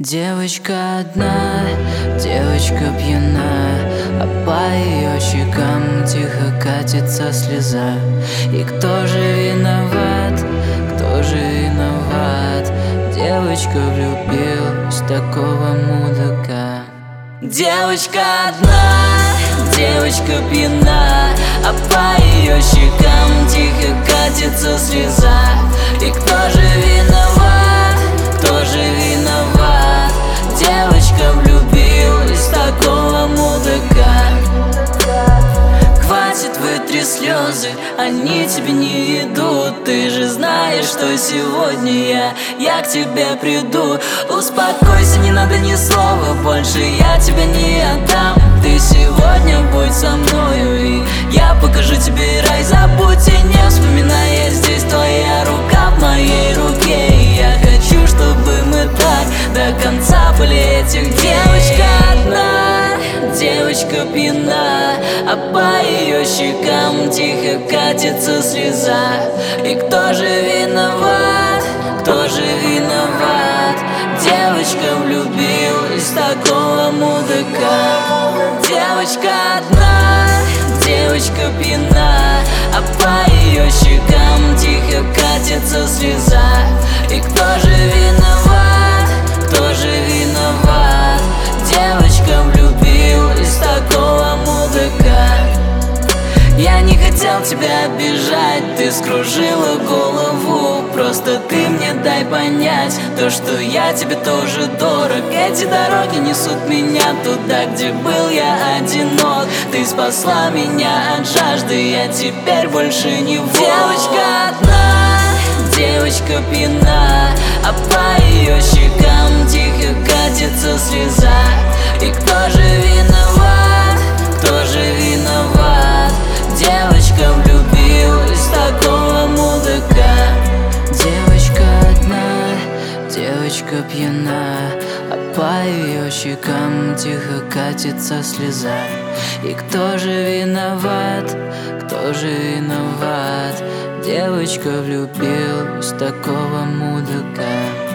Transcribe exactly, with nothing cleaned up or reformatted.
Девочка одна, девочка пьяна, а по ее щекам тихо катится слеза. И кто же виноват, кто же виноват? Девочка влюбилась в такого мудака. Девочка одна, девочка пьяна, а по ее щекам тихо катится слеза. И кто же виноват, кто же виноват? Девочка влюбилась в такого мудака. Хватит, вытри слезы, они тебе не идут. Ты же знаешь, что сегодня я, я к тебе приду. Успокойся, не надо ни слова, больше я тебя не отдам. Ты сегодня будь со мною, и я покажу тебе рай. Забудь и не вспоминай, я здесь, твоя рука в моей руке. И я хочу, чтобы мы так до конца были этих. Девочка одна, девочка пьяна, а по ее щекам тихо катится слеза. И кто же виноват, кто же виноват? Девочка влюбилась в такого мудака. Девочка одна, девочка пьяна, а по ее щекам тихо катится слеза. И кто же виноват, кто же виноват? Девочка влюбилась в такого мудака. Я не хотел тебя обижать, ты скружила голову. Просто ты мне дай понять то, что я тебе тоже дорог. Эти дороги несут меня туда, где был я одинок. Ты спасла меня от жажды, я теперь больше не волк. Девочка одна, девочка пьяна, а по ее щекам тихо катится слеза. И кто же виноват, кто же виноват? Девочка влюбилась в такого мудака. Девочка одна, девочка пьяна, а по ее щекам тихо катится слеза. И кто же виноват, кто же виноват? Девочка влюбилась в такого мудака.